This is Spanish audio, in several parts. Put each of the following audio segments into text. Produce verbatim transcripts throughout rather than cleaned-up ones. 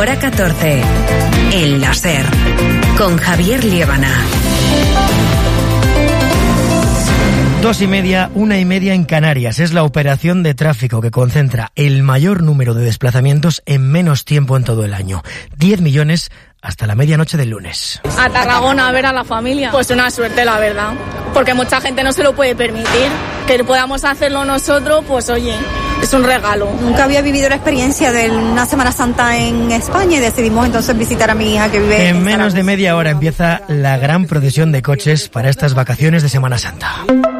Hora catorce. El láser. Con Javier Liébana. Dos y media, una y media en Canarias. Es la operación de tráfico que concentra el mayor número de desplazamientos en menos tiempo en todo el año. diez millones hasta la medianoche del lunes. A Tarragona a ver a la familia. Pues una suerte, la verdad. Porque mucha gente no se lo puede permitir. Que podamos hacerlo nosotros, pues oye, es un regalo. Nunca había vivido la experiencia de una Semana Santa en España y decidimos entonces visitar a mi hija que vive en En menos de media hora empieza la gran procesión de coches para estas vacaciones de Semana Santa.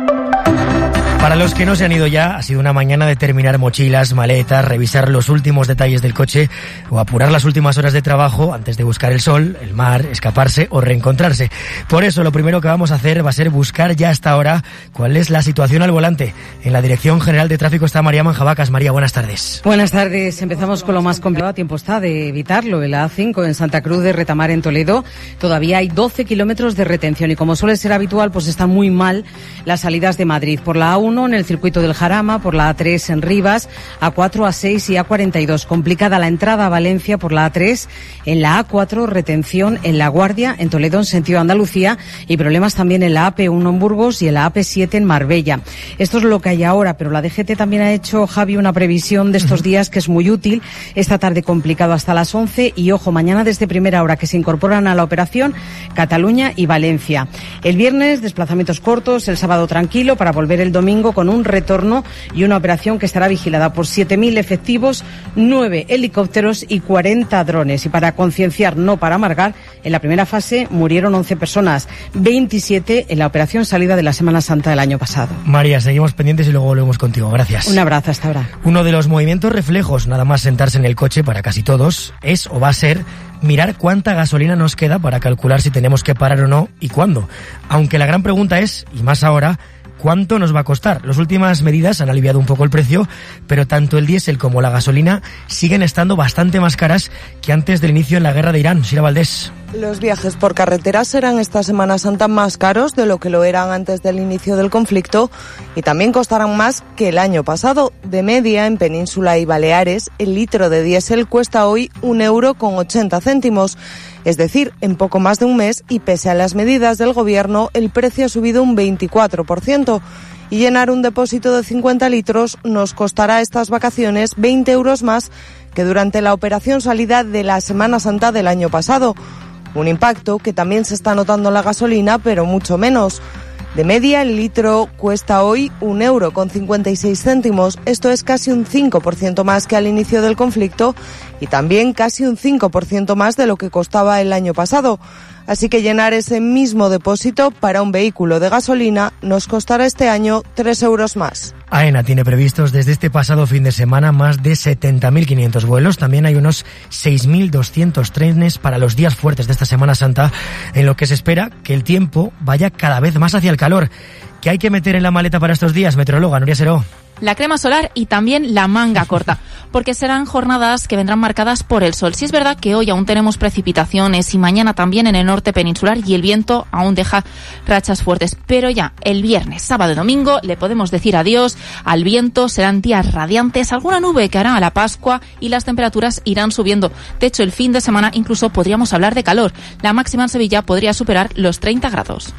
Para los que no se han ido ya, ha sido una mañana de terminar mochilas, maletas, revisar los últimos detalles del coche o apurar las últimas horas de trabajo antes de buscar el sol, el mar, escaparse o reencontrarse. Por eso lo primero que vamos a hacer va a ser buscar ya hasta ahora cuál es la situación al volante. En la Dirección General de Tráfico está María Manjabacas. María, buenas tardes. Buenas tardes. Empezamos con lo más complicado. A tiempo está de evitarlo. En la A cinco en Santa Cruz de Retamar, en Toledo, todavía hay doce kilómetros de retención y, como suele ser habitual, pues están muy mal las salidas de Madrid. Por la A uno en el circuito del Jarama, por la A tres en Rivas, A cuatro, A seis y A cuarenta y dos. Complicada la entrada a Valencia por la A tres, en la A cuatro retención en La Guardia, en Toledo en sentido Andalucía, y problemas también en la A P uno en Burgos y en la A P siete en Marbella. Esto es lo que hay ahora, pero la D G T también ha hecho, Javi, una previsión de estos días que es muy útil. Esta tarde complicado hasta las once y, ojo, mañana desde primera hora que se incorporan a la operación Cataluña y Valencia. El viernes desplazamientos cortos, el sábado tranquilo para volver el domingo con un retorno y una operación que estará vigilada por siete mil efectivos, nueve helicópteros y cuarenta drones. Y para concienciar, no para amargar, en la primera fase murieron once personas, veintisiete en la operación salida de la Semana Santa del año pasado. María, seguimos pendientes y luego volvemos contigo. Gracias. Un abrazo, hasta ahora. Uno de los movimientos reflejos, nada más sentarse en el coche para casi todos, es o va a ser mirar cuánta gasolina nos queda para calcular si tenemos que parar o no y cuándo. Aunque la gran pregunta es, y más ahora, ¿cuánto nos va a costar? Las últimas medidas han aliviado un poco el precio, pero tanto el diésel como la gasolina siguen estando bastante más caras que antes del inicio en la guerra de Irán. Sira Valdés. Los viajes por carretera serán esta Semana Santa más caros de lo que lo eran antes del inicio del conflicto y también costarán más que el año pasado. De media, en Península y Baleares, el litro de diésel cuesta hoy un euro con ochenta céntimos. Es decir, en poco más de un mes, y pese a las medidas del gobierno, el precio ha subido un veinticuatro por ciento. Y llenar un depósito de cincuenta litros nos costará estas vacaciones veinte euros más que durante la operación salida de la Semana Santa del año pasado. Un impacto que también se está notando en la gasolina, pero mucho menos. De media, el litro cuesta hoy un euro con cincuenta y seis céntimos. Esto es casi un cinco por ciento más que al inicio del conflicto y también casi un cinco por ciento más de lo que costaba el año pasado. Así que llenar ese mismo depósito para un vehículo de gasolina nos costará este año tres euros más. AENA tiene previstos desde este pasado fin de semana más de setenta mil quinientos vuelos. También hay unos seis mil doscientos trenes para los días fuertes de esta Semana Santa, en lo que se espera que el tiempo vaya cada vez más hacia el calor. ¿Qué hay que meter en la maleta para estos días, meteoróloga Nuria Seró? La crema solar y también la manga corta, porque serán jornadas que vendrán marcadas por el sol. Sí es verdad que hoy aún tenemos precipitaciones y mañana también en el norte peninsular y el viento aún deja rachas fuertes, pero ya el viernes, sábado y domingo le podemos decir adiós al viento, serán días radiantes, alguna nube que hará a la Pascua y las temperaturas irán subiendo. De hecho, el fin de semana incluso podríamos hablar de calor. La máxima en Sevilla podría superar los treinta grados.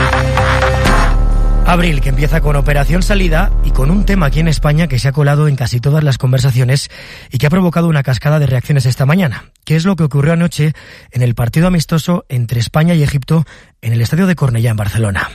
Abril, que empieza con operación salida y con un tema aquí en España que se ha colado en casi todas las conversaciones y que ha provocado una cascada de reacciones esta mañana. ¿Qué es lo que ocurrió anoche en el partido amistoso entre España y Egipto en el estadio de Cornellá, en Barcelona?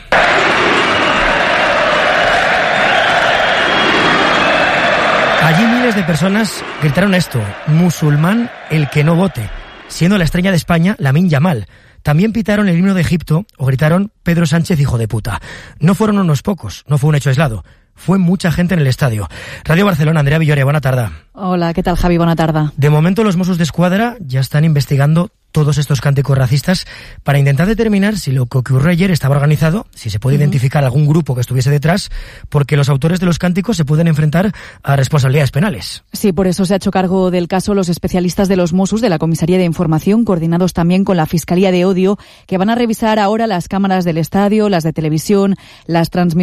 Allí miles de personas gritaron esto: musulmán el que no vote, siendo la estrella de España Lamine Yamal. También pitaron el himno de Egipto o gritaron Pedro Sánchez, hijo de puta. No fueron unos pocos, no fue un hecho aislado. Fue mucha gente en el estadio. Radio Barcelona, Andrea Villoria, buena tarde. Hola, ¿qué tal, Javi? Buena tarde. De momento los Mossos d'Esquadra ya están investigando todos estos cánticos racistas para intentar determinar si lo que ocurrió ayer estaba organizado, si se puede uh-huh. identificar algún grupo que estuviese detrás, porque los autores de los cánticos se pueden enfrentar a responsabilidades penales. Sí, por eso se ha hecho cargo del caso los especialistas de los Mossos de la Comisaría de Información, coordinados también con la Fiscalía de Odio, que van a revisar ahora las cámaras del estadio, las de televisión, las transmisiones